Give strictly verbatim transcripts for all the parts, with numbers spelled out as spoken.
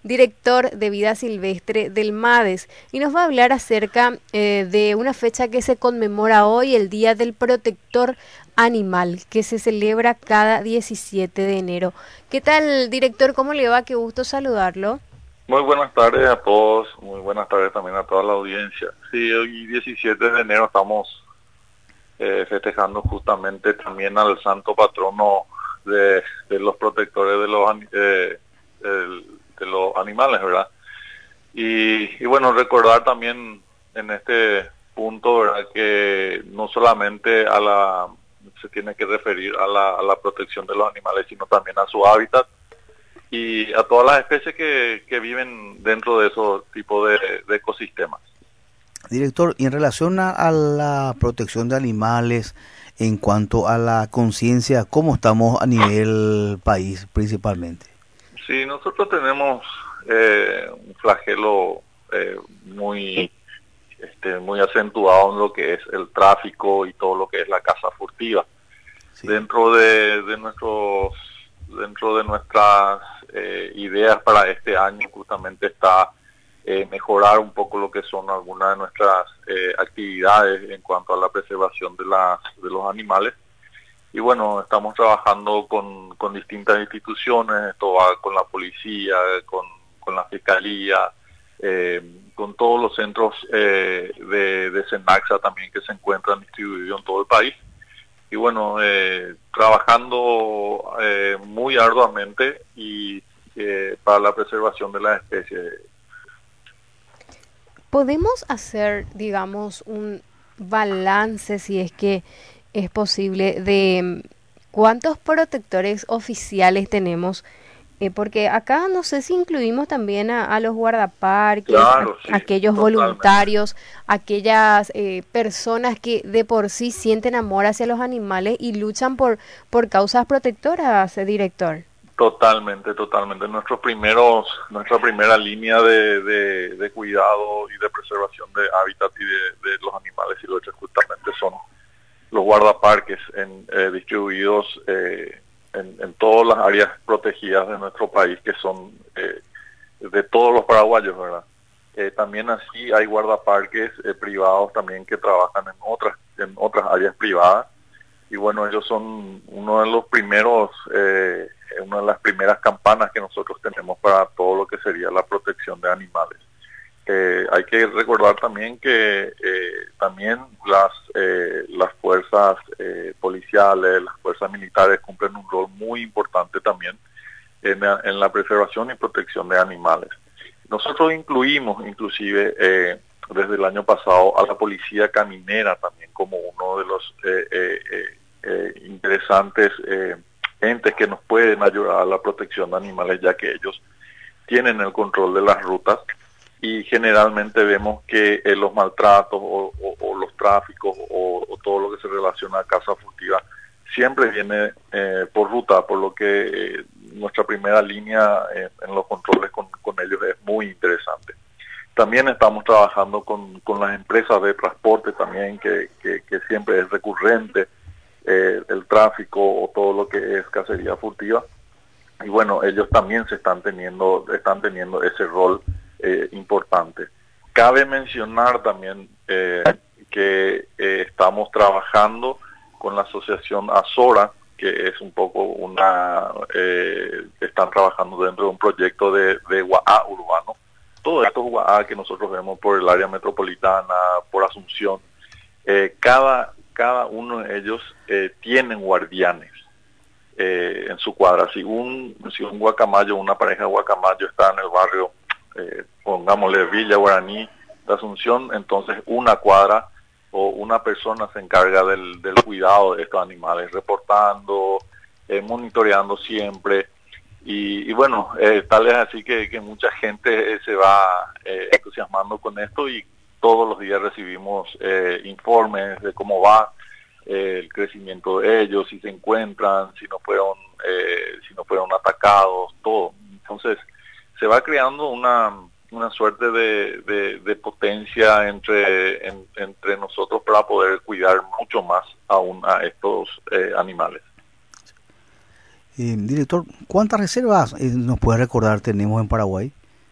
director de vida silvestre del MADES, y nos va a hablar acerca eh, de una fecha que se conmemora hoy, el Día del Protector Animal, que se celebra cada diecisiete de enero. ¿Qué tal, director? ¿Cómo le va? Qué gusto saludarlo. Muy buenas tardes a todos, muy buenas tardes también a toda la audiencia. Sí, hoy diecisiete de enero estamos eh, festejando justamente también al santo patrono de, de los protectores de los, ani- eh, el- de los animales, ¿verdad? Y, y bueno, recordar también en este punto, ¿verdad? Que no solamente a la, se tiene que referir a la, a la protección de los animales, sino también a su hábitat y a todas las especies que, que viven dentro de esos tipos de, de ecosistemas. Director, y en relación a, a la protección de animales, en cuanto a la conciencia, ¿cómo estamos a nivel país principalmente? Sí, nosotros tenemos eh, un flagelo eh, muy, este, muy acentuado en lo que es el tráfico y todo lo que es la caza furtiva. Sí. Dentro de, de nuestros, dentro de nuestras eh, ideas para este año justamente está eh, mejorar un poco lo que son algunas de nuestras eh, actividades en cuanto a la preservación de las de los animales. Y bueno, estamos trabajando con, con distintas instituciones, esto va con la policía, con, con la fiscalía, eh, con todos los centros eh, de, de SENAXA también que se encuentran distribuidos en todo el país. Y bueno, eh, trabajando eh, muy arduamente y eh, para la preservación de las especies. ¿Podemos hacer, digamos, un balance, si es que es posible, de mm, cuántos protectores oficiales tenemos? Eh, porque acá no sé si incluimos también a, a los guardaparques, a, Claro, sí, aquellos totalmente. voluntarios, aquellas eh, personas que de por sí sienten amor hacia los animales y luchan por, por causas protectoras, eh, director. Totalmente, totalmente. Nuestros primeros, nuestra primera línea de, de, de cuidado y de preservación de hábitat y de, de los animales silvestres justamente son los guardaparques en, eh, distribuidos eh, en, en todas las áreas protegidas de nuestro país, que son eh, de todos los paraguayos, ¿verdad? Eh, también así hay guardaparques eh, privados también que trabajan en otras, en otras áreas privadas. Y bueno, ellos son uno de los primeros, eh, una de las primeras campanas que nosotros tenemos para todo lo que sería la protección de animales. Eh, hay que recordar también que eh, también las, eh, las fuerzas eh, policiales, las fuerzas militares cumplen un rol muy importante también en la, en la preservación y protección de animales. Nosotros incluimos inclusive eh, desde el año pasado a la policía caminera también como uno de los eh, eh, eh, eh, interesantes eh, entes que nos pueden ayudar a la protección de animales, ya que ellos tienen el control de las rutas y generalmente vemos que eh, los maltratos o, o, o los tráficos o, o todo lo que se relaciona a caza furtiva siempre viene eh, por ruta, por lo que eh, nuestra primera línea eh, en los controles con, con ellos es muy interesante. También estamos trabajando con, con las empresas de transporte también, que, que, que siempre es recurrente eh, el tráfico o todo lo que es cacería furtiva. Y bueno, ellos también se están teniendo, están teniendo ese rol eh, importante. Cabe mencionar también eh, que eh, estamos trabajando con la asociación Azora, que es un poco una, eh, están trabajando dentro de un proyecto de, de U A A urbano. Todos estos U A A que nosotros vemos por el área metropolitana, por Asunción, eh, cada, cada uno de ellos eh, tienen guardianes eh, en su cuadra. Si un, si un guacamayo, una pareja de guacamayo está en el barrio, eh, pongámosle Villa Guaraní de Asunción, entonces una cuadra o una persona se encarga del, del cuidado de estos animales, reportando, eh, monitoreando siempre. Y, y bueno, eh, tal es así que, que mucha gente eh, se va eh, entusiasmando con esto y todos los días recibimos eh, informes de cómo va eh, el crecimiento de ellos, si se encuentran, si no fueron, eh, si no fueron atacados, todo. Entonces, se va creando una, una suerte de, de, de potencia entre, en, entre nosotros para poder cuidar mucho más aún a estos eh, animales. Eh, director, ¿cuántas reservas eh, nos puede recordar tenemos en Paraguay?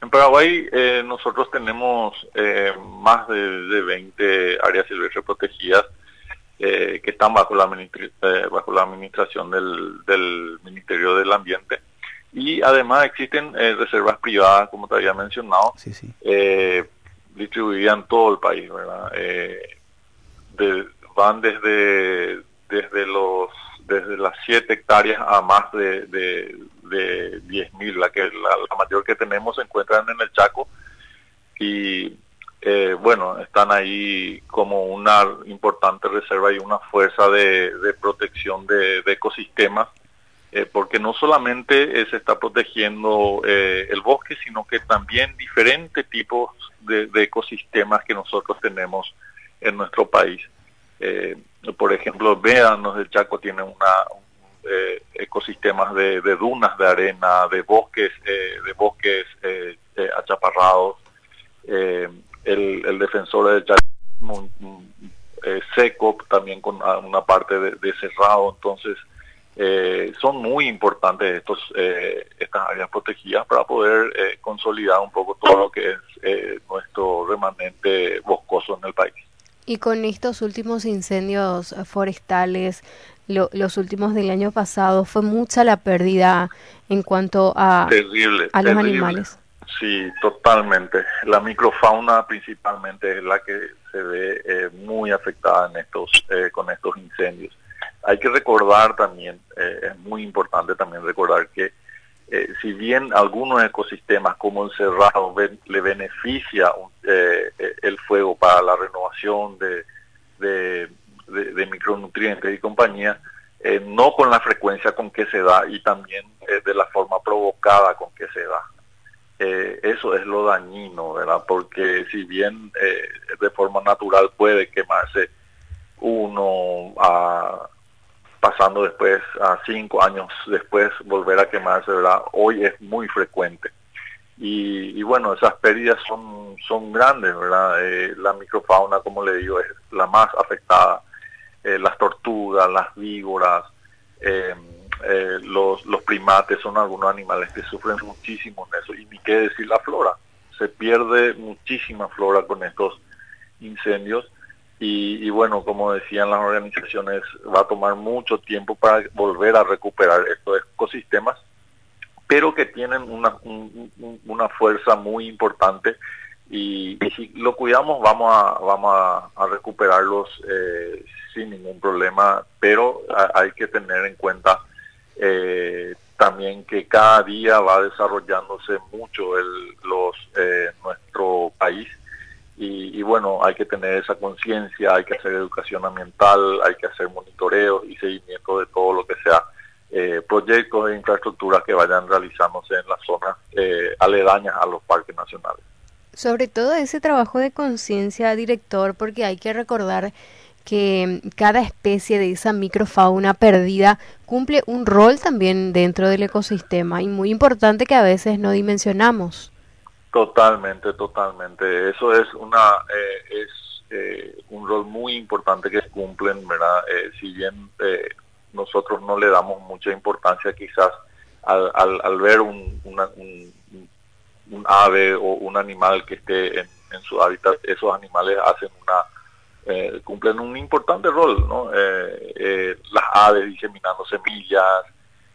En Paraguay eh, nosotros tenemos eh, más de, de veinte áreas silvestres protegidas eh, que están bajo la, eh, bajo la administración del, del Ministerio del Ambiente. Y además existen eh, reservas privadas, como te había mencionado, Sí, sí. eh, distribuidas en todo el país, ¿verdad? Eh, de, van desde desde los desde las siete hectáreas a más de, de, de diez mil, la que la, la mayor que tenemos se encuentran en el Chaco y eh, bueno, están ahí como una importante reserva y una fuerza de, de protección de, de ecosistemas, eh, porque no solamente eh, se está protegiendo eh, el bosque, sino que también diferentes tipos de, de ecosistemas que nosotros tenemos en nuestro país. Eh, por ejemplo, Médanos del Chaco tiene una eh, ecosistemas de, de dunas de arena, de bosques, eh, de bosques eh, eh, achaparrados. Eh, el, el defensor del Chaco un, un, eh, seco, también con una parte de, de cerrado. Entonces, eh, son muy importantes estos eh, estas áreas protegidas para poder eh, consolidar un poco todo lo que es eh, nuestro remanente boscoso en el país. Y con estos últimos incendios forestales, lo, los últimos del año pasado, fue mucha la pérdida en cuanto a, terrible, a los terrible. animales. Sí, totalmente. La microfauna principalmente es la que se ve eh, muy afectada en estos eh, con estos incendios. Hay que recordar también, eh, es muy importante también recordar que Eh, si bien algunos ecosistemas como el cerrado ven, le beneficia eh, el fuego para la renovación de, de, de, de micronutrientes y compañía, eh, no con la frecuencia con que se da y también eh, de la forma provocada con que se da. Eh, eso es lo dañino, ¿verdad? Porque si bien eh, de forma natural puede quemarse uno a... pasando después a cinco años después volver a quemarse, ¿verdad? Hoy es muy frecuente. Y, y bueno, esas pérdidas son, son grandes, ¿verdad? Eh, la microfauna, como le digo, es la más afectada. Eh, las tortugas, las víboras, eh, eh, los, los primates son algunos animales que sufren muchísimo en eso. Y ni qué decir la flora. Se pierde muchísima flora con estos incendios. Y, y bueno, como decían las organizaciones, va a tomar mucho tiempo para volver a recuperar estos ecosistemas, pero que tienen una, un, una fuerza muy importante y, y si lo cuidamos vamos a, vamos a, a recuperarlos eh, sin ningún problema, pero a, hay que tener en cuenta eh, también que cada día va desarrollándose mucho el, los eh, nuestro país. Y, y bueno, hay que tener esa conciencia, hay que hacer educación ambiental, hay que hacer monitoreo y seguimiento de todo lo que sea eh, proyectos de infraestructura que vayan realizándose en las zonas eh, aledañas a los parques nacionales. Sobre todo ese trabajo de conciencia, director, porque hay que recordar que cada especie de esa microfauna perdida cumple un rol también dentro del ecosistema y muy importante que a veces no dimensionamos. Totalmente, totalmente. Eso es una eh, es eh, un rol muy importante que cumplen, ¿verdad? Eh, si bien eh, nosotros no le damos mucha importancia quizás al, al, al ver un, una, un, un ave o un animal que esté en, en su hábitat, esos animales hacen una eh, cumplen un importante rol, ¿no? Eh, eh, las aves diseminando semillas,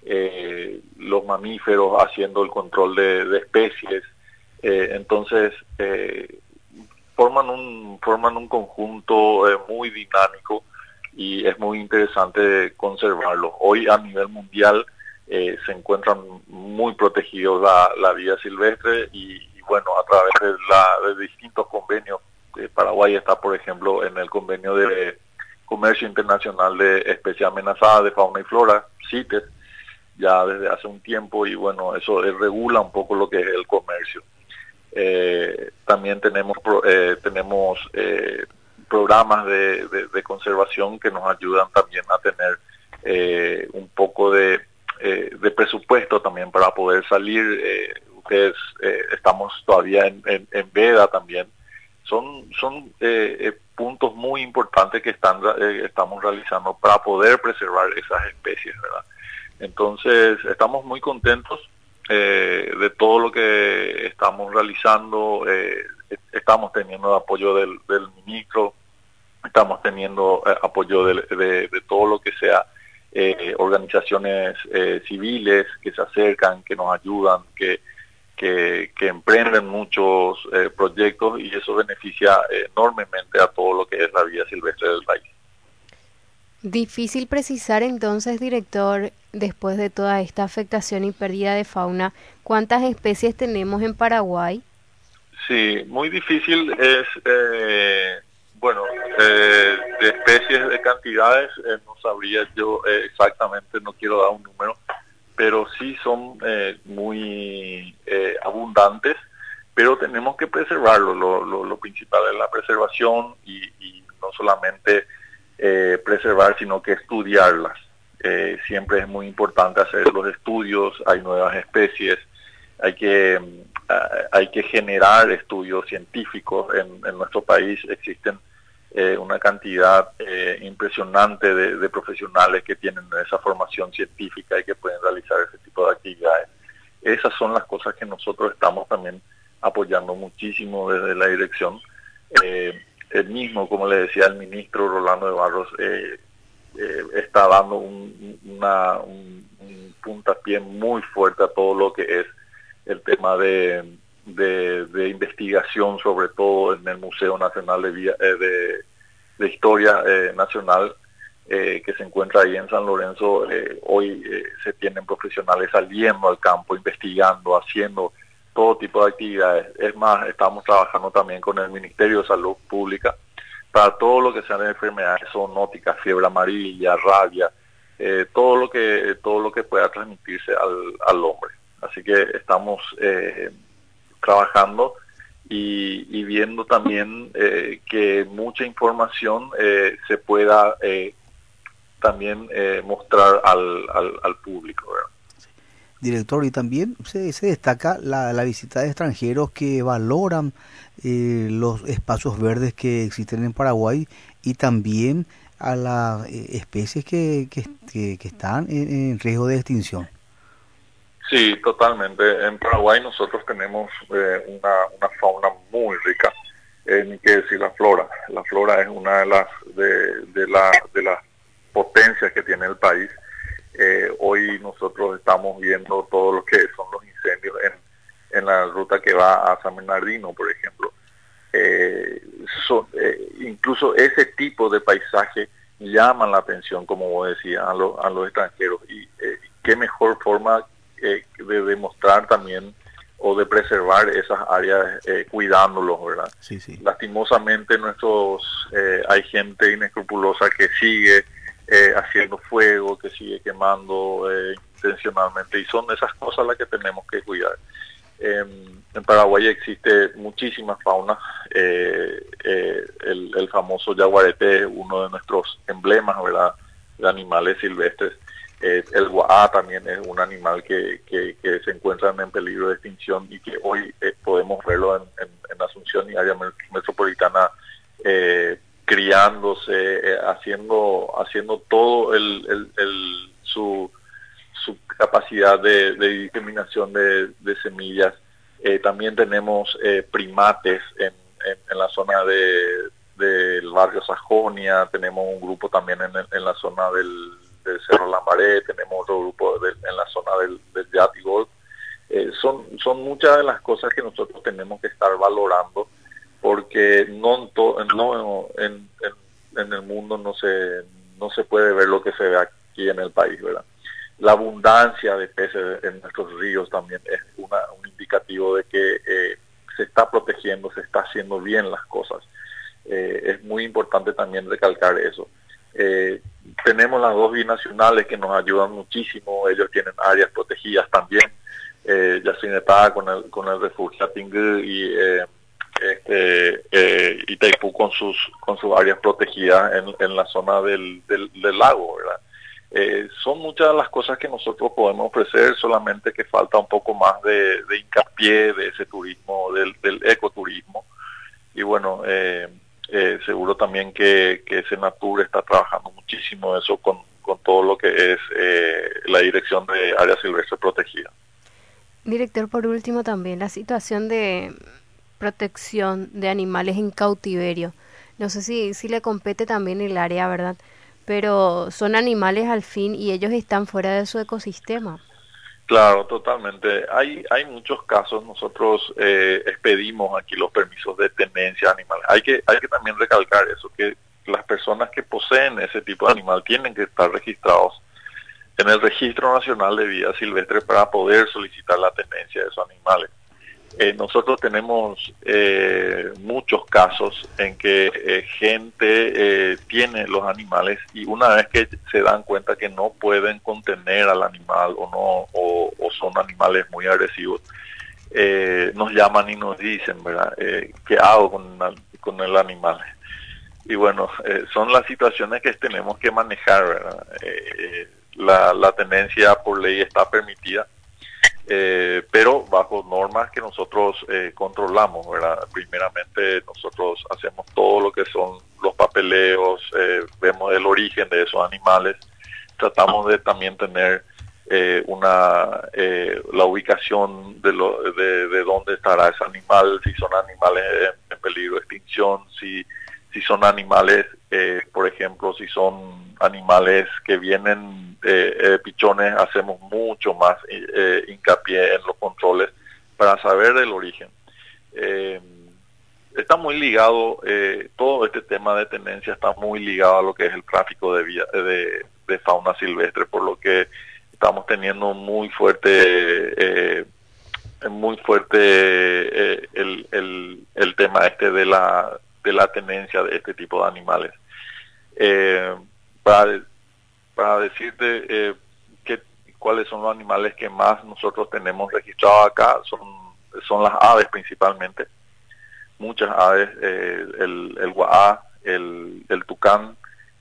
eh, los mamíferos haciendo el control de, de especies. Eh, entonces eh, forman un forman un conjunto eh, muy dinámico y es muy interesante conservarlo. Hoy a nivel mundial eh, se encuentran muy protegidos la, la vida silvestre y, y bueno, a través de, la, de distintos convenios. eh, Paraguay está, por ejemplo, en el convenio de comercio internacional de especies amenazadas de fauna y flora, CITES, ya desde hace un tiempo y bueno, eso eh, regula un poco lo que es el comercio. Eh, también tenemos eh, tenemos eh, programas de, de, de conservación que nos ayudan también a tener eh, un poco de, eh, de presupuesto también para poder salir. Eh, ustedes eh, estamos todavía en, en, en veda también. Son son eh, eh, puntos muy importantes que están eh, estamos realizando para poder preservar esas especies, ¿verdad? Entonces estamos muy contentos Eh, de todo lo que está estamos realizando, eh, estamos teniendo apoyo del, del ministro, estamos teniendo eh, apoyo de, de, de todo lo que sea eh, organizaciones eh, civiles que se acercan, que nos ayudan, que, que, que emprenden muchos eh, proyectos, y eso beneficia eh, enormemente a todo lo que es la vida silvestre del país. Difícil precisar entonces, director, después de toda esta afectación y pérdida de fauna, ¿cuántas especies tenemos en Paraguay? Sí, muy difícil es, eh, bueno, eh, de especies, de cantidades, eh, no sabría yo eh, exactamente, no quiero dar un número, pero sí son eh, muy eh, abundantes, pero tenemos que preservarlo. Lo, lo, lo principal es la preservación, y, y no solamente eh, preservar, sino que estudiarlas. Eh, siempre es muy importante hacer los estudios, hay nuevas especies, hay que, uh, hay que generar estudios científicos. En, en nuestro país existen eh, una cantidad eh, impresionante de, de profesionales que tienen esa formación científica y que pueden realizar ese tipo de actividades. Esas son las cosas que nosotros estamos también apoyando muchísimo desde la dirección. Eh, el mismo, como le decía el ministro Rolando de Barros, eh, eh, está dando un, una, un, un puntapié muy fuerte a todo lo que es el tema de, de, de investigación, sobre todo en el Museo Nacional de, Vía, eh, de, de Historia eh, Nacional, eh, que se encuentra ahí en San Lorenzo. Eh, hoy eh, se tienen profesionales saliendo al campo, investigando, haciendo todo tipo de actividades. Es más, estamos trabajando también con el Ministerio de Salud Pública para todo lo que sean enfermedades zoonóticas, fiebre amarilla, rabia, eh, todo lo que todo lo que pueda transmitirse al, al hombre. Así que estamos eh, trabajando y, y viendo también eh, que mucha información eh, se pueda eh, también eh, mostrar al, al, al público, ¿verdad? Director, y también se, se destaca la, la visita de extranjeros que valoran eh, los espacios verdes que existen en Paraguay, y también a las eh, especies que, que, que, que están en, en riesgo de extinción. Sí, totalmente. En Paraguay nosotros tenemos eh, una, una fauna muy rica, eh, ni que decir la flora. La flora es una de las de, de, la, de las potencias que tiene el país. Eh, hoy nosotros estamos viendo todo lo que son los incendios en, en la ruta que va a San Bernardino, por ejemplo. Eh, son, eh, incluso ese tipo de paisaje llaman la atención, como vos decías, a, lo, a los extranjeros. Y eh, qué mejor forma eh, de demostrar también o de preservar esas áreas eh, cuidándolos, ¿verdad? Sí, sí. Lastimosamente nuestros eh, hay gente inescrupulosa que sigue Eh, haciendo fuego, que sigue quemando eh, intencionalmente, y son esas cosas las que tenemos que cuidar. Eh, en Paraguay existe muchísima fauna. eh, eh, el, el famoso yaguareté es uno de nuestros emblemas, ¿verdad?, de animales silvestres. Eh, el guaá también es un animal que, que, que se encuentra en peligro de extinción, y que hoy eh, podemos verlo en, en, en Asunción y área metropolitana, eh, criándose, eh, haciendo haciendo todo el, el, el su su capacidad de, de diseminación de, de semillas. Eh, también tenemos eh, primates en, en, en la zona de del barrio Sajonia. Tenemos un grupo también en, en la zona del, del Cerro Lambaré, tenemos otro grupo de, en la zona del, del Yatigol. Eh, son, son muchas de las cosas que nosotros tenemos que estar valorando, porque no, en, to, no en, en, en el mundo no se no se puede ver lo que se ve aquí en el país, ¿verdad? La abundancia de peces en nuestros ríos también es una, un indicativo de que eh, se está protegiendo, se está haciendo bien las cosas. Eh, es muy importante también recalcar eso. Eh, tenemos las dos binacionales que nos ayudan muchísimo. Ellos tienen áreas protegidas también. Eh, Yacinetá con el con el refugio Atingú y eh, este, eh, Itaipú con sus con sus áreas protegidas en, en la zona del, del, del lago, ¿verdad? Eh, son muchas de las cosas que nosotros podemos ofrecer, solamente que falta un poco más de, de hincapié de ese turismo, del, del ecoturismo. Y bueno, eh, eh, seguro también que, que Senatur está trabajando muchísimo eso con, con todo lo que es eh, la dirección de áreas silvestres protegidas. Director, por último también la situación de protección de animales en cautiverio. No sé si, si le compete también el área, ¿verdad? Pero son animales al fin y ellos están fuera de su ecosistema. Claro, totalmente. Hay hay muchos casos. Nosotros eh, expedimos aquí los permisos de tenencia animal. Hay que hay que también recalcar eso, que las personas que poseen ese tipo de animal tienen que estar registrados en el Registro Nacional de Vida Silvestre para poder solicitar la tenencia de esos animales. Eh, nosotros tenemos eh, muchos casos en que eh, gente eh, tiene los animales y una vez que se dan cuenta que no pueden contener al animal o no o, o son animales muy agresivos, eh, nos llaman y nos dicen, ¿verdad? Eh, ¿qué hago con, con el animal? Y bueno, eh, son las situaciones que tenemos que manejar, ¿verdad? Eh, la, la tenencia por ley está permitida, eh, pero bajo normas que nosotros eh, controlamos, ¿verdad? Primeramente nosotros hacemos todo lo que son los papeleos, eh, vemos el origen de esos animales, tratamos de también tener eh, una eh, la ubicación de, lo, de, de dónde estará ese animal, si son animales en, en peligro de extinción, si si son animales, eh, por ejemplo, si son animales que vienen eh, eh, pichones, hacemos mucho más eh, hincapié en los controles para saber el origen. Eh, está muy ligado, eh, todo este tema de tenencia está muy ligado a lo que es el tráfico de, vía, de, de fauna silvestre, por lo que estamos teniendo muy fuerte, eh, muy fuerte eh, el, el, el tema este de la de la tenencia de este tipo de animales. Eh, para, para decirte eh, que, cuáles son los animales que más nosotros tenemos registrados acá, son, son las aves principalmente, muchas aves, eh, el, el guaá, el, el tucán,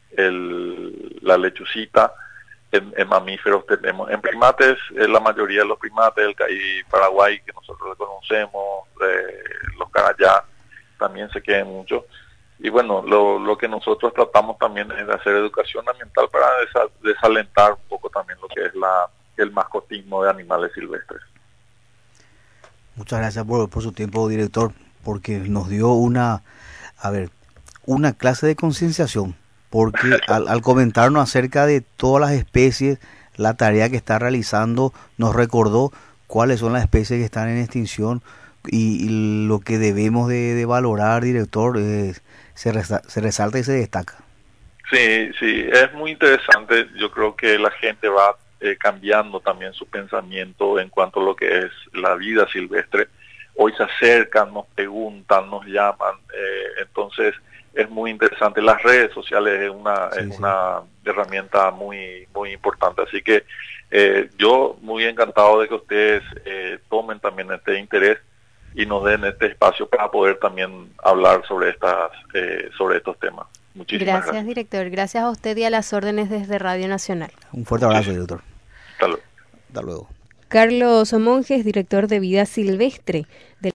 el, la lechucita. En, en mamíferos tenemos, en primates, eh, la mayoría de los primates, el caí paraguay que nosotros le conocemos, eh, los carayá, también se queden mucho. Y bueno, lo, lo que nosotros tratamos también es de hacer educación ambiental para desa, desalentar un poco también lo que es la el mascotismo de animales silvestres. Muchas gracias por, por su tiempo, director, porque nos dio una, a ver, una clase de concienciación, porque al, al comentarnos acerca de todas las especies, la tarea que está realizando, nos recordó cuáles son las especies que están en extinción. Y, y lo que debemos de, de valorar, director, eh, se, resa, se resalta y se destaca. Sí, sí, es muy interesante. Yo creo que la gente va eh, cambiando también su pensamiento en cuanto a lo que es la vida silvestre. Hoy se acercan, nos preguntan, nos llaman, eh, entonces es muy interesante. Las redes sociales es una sí, es sí. una herramienta muy muy importante, así que eh, yo muy encantado de que ustedes eh, tomen también este interés y nos den este espacio para poder también hablar sobre estas eh, sobre estos temas. Muchísimas gracias, gracias, director. Gracias a usted y a las órdenes desde Radio Nacional. Un fuerte abrazo, director. Hasta luego. Hasta luego. Carlos Monjes, director de Vida Silvestre.